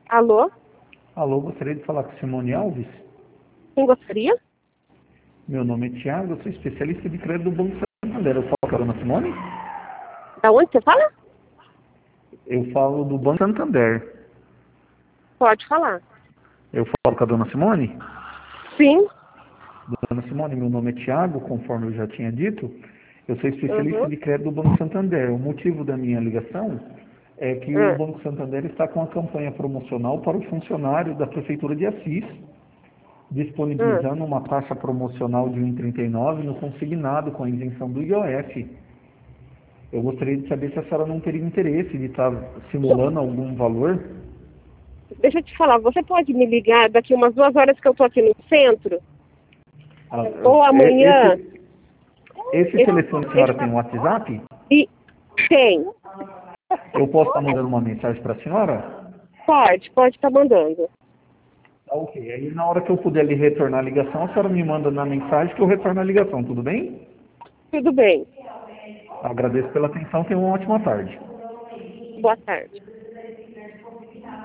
Alô? Alô, gostaria de falar com Simone Alves. Quem gostaria? Meu nome é Tiago, eu sou especialista de crédito do Banco Santander. Eu falo com a dona Simone? Da onde você fala? Eu falo do Banco Santander. Pode falar. Eu falo com a dona Simone? Sim. Dona Simone, meu nome é Tiago, conforme eu já tinha dito. Eu sou especialista Uhum. de crédito do Banco Santander. O motivo da minha ligação é que o Ah, Banco Santander está com a campanha promocional para o funcionário da Prefeitura de Assis, ah. disponibilizando uma taxa promocional de 1,39 no consignado com a isenção do IOF. Eu gostaria de saber se a senhora não teria interesse de estar simulando algum valor. Deixa eu te falar, você pode me ligar daqui umas 2 horas que eu tô aqui no centro? Ah, Ou amanhã? esse Esse, telefone a senhora tem um WhatsApp? e tem. Eu posso estar mandando uma mensagem para a senhora? Pode estar mandando. Tá, ok. Aí na hora que eu puder lhe retornar a ligação, a senhora me manda na mensagem que eu retorno a ligação, tudo bem? Tudo bem. Agradeço pela atenção, tenha uma ótima tarde. Boa tarde.